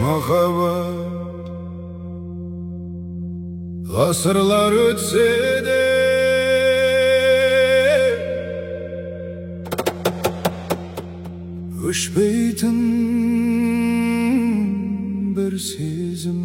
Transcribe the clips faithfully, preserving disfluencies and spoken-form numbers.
махаббат. Ғасырлар өтсе де өшпейтін бір сезім.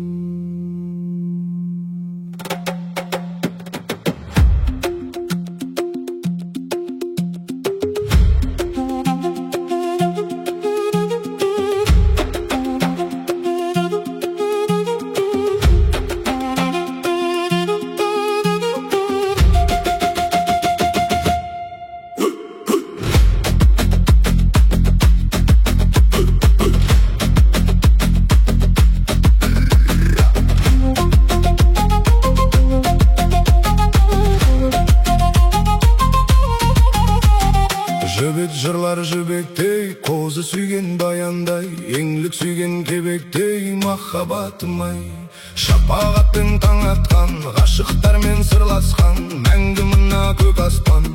Жібек жырлар жібектей, қозы сүйген баяндай, еңлік сүйген кебектей, махаббатым-ай. Шапағатпен таң атқан, ғашықтармен сырласқан, мәңгі мына көк аспан.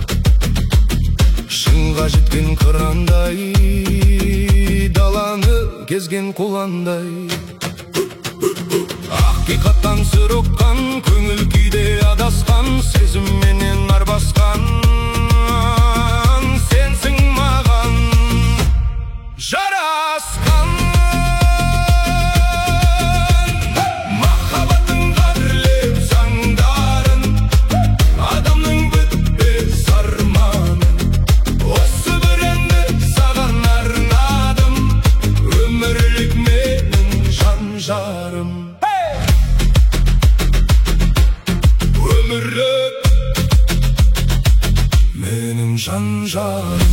Шыңға жеткен қырандай, даланы кезген құландай. Ақиқаттан сыр ұққан, көңіл күйде адасқан, сезімменен арбасқан. Сенсің маған жарасқан. Махаббаттың қадірлеп заңдарын, адамның бітпес арманын. Осы бір әнді саған арнадым, өмірлік менің жан жарым. Өмірлік менің жан жарым.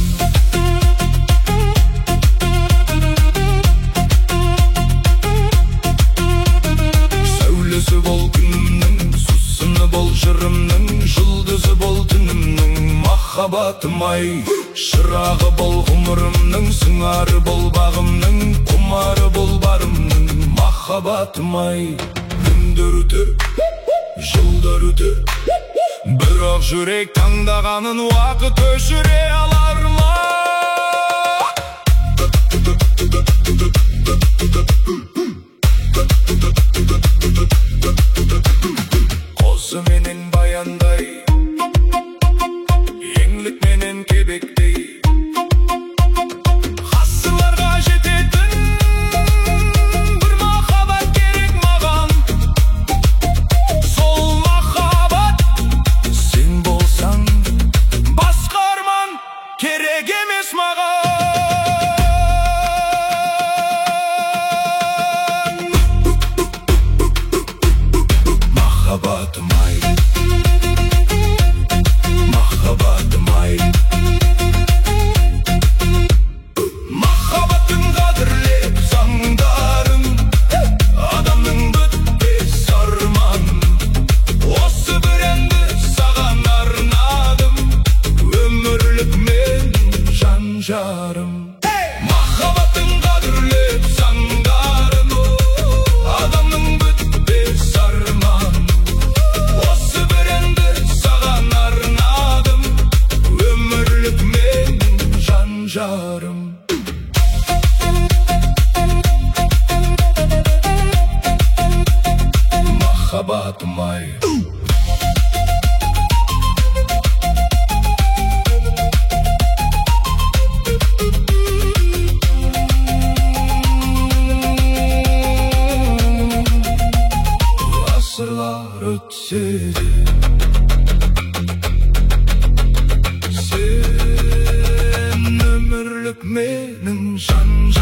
Сәулесі бол күнімнің, сусыны бол жырымның, жұлдызы бол түнімнің, махаббатым-ай. Шырағы бол ғұмырымның, сыңары бол бағымның, құмары бол барымның, махаббатым-ай. Күндер өтер, жылдар өтер, бірақ жүрек таңдағанын уақыт өшіре алар ма? Қозы менен баяндай, еңлік менен кебектей, ғасырларға жететін бір махаббат керек маған. Сол махаббат сен болсаң, басқа арман керек емес маған. Махаббатым-ай, махаббатым-ай. Махаббаттың қадірлеп заңдарын, адамның бітпес арманын. Осы бір әнді саған арнадым, өмірлік менің жан жарым. Махаббаттың қадірлеп заңдарын, адамның бітпес арманын. Осы бір әнді саған арнадым, өмірлік менің жан жарым. Махаббатым-ай. Ғасырлар өтсе де сен өмірлік менің жан